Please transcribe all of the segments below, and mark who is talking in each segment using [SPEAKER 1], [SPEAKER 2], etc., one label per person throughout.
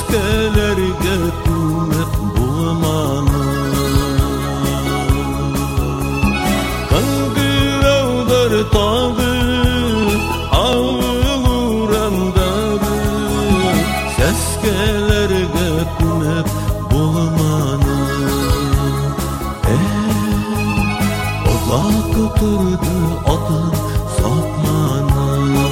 [SPEAKER 1] Сәскелерге күміп болманы Қыңғыраудар тағы ауыл ұрандары Сәскелерге күміп болманы Ұзақ тұрды атын сапманы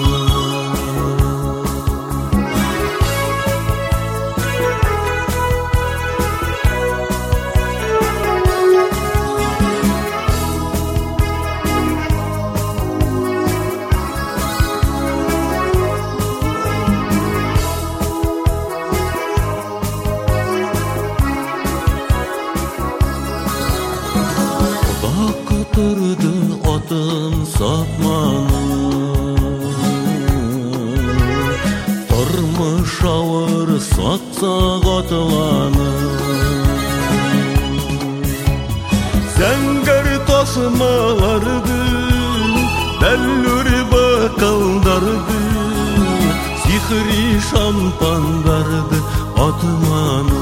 [SPEAKER 1] Тұрды отын сапманы Тұрмыш ауыр сатсақ атыланы Зәңгір тасымаларды Бәллүр бақалдарды Сихри шампандарды атыманы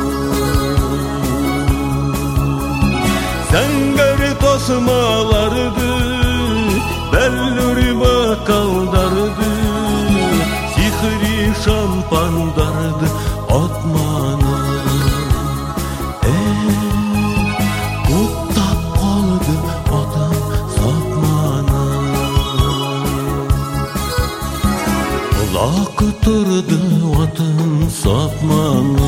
[SPEAKER 1] Зәңгір тасымаларды, бәллүр бақалдарды, сихри шампандарды атманы. Құттап қалды атын сапманы. Ұлақ тұрды атын сапманы.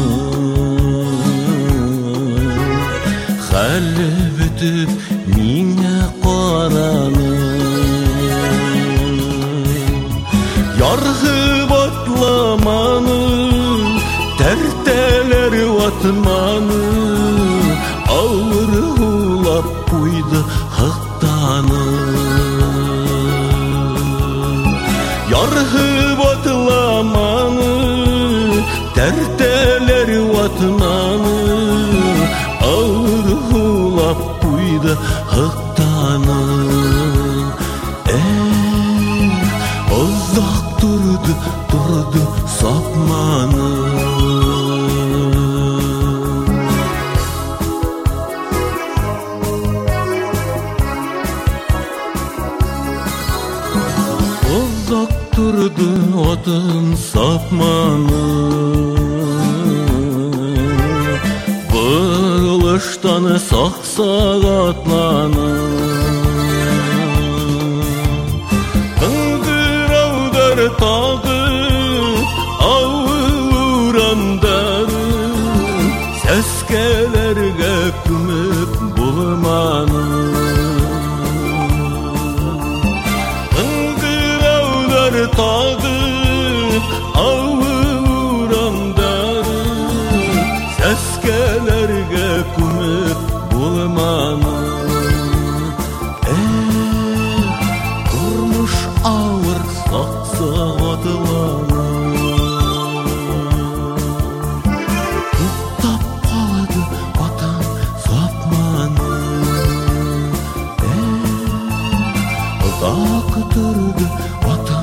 [SPEAKER 1] Хәлі бітіп міне қараны Ярғы батламаны Тәртәлер ватманы Ауыр хулап қойды хықтаны Ярғы батламаны Тәртәлер ватманы Ауыр хулап қойды хықтаны Ұзақ тұрды сапманы Ұзақ тұрды отын сапманы Бұрылыштан сақсақ атманы Қыңғыраудар тағы ауыл ұрандары Сәскелерге күміп болманы Қыңғыраудар тағы ауыл ұрандары Сәскелерге күміп болманы Тұрмыш ауыр сақсақ атыланы Құттап қалды атын сапманы Ұзақ тұрды атын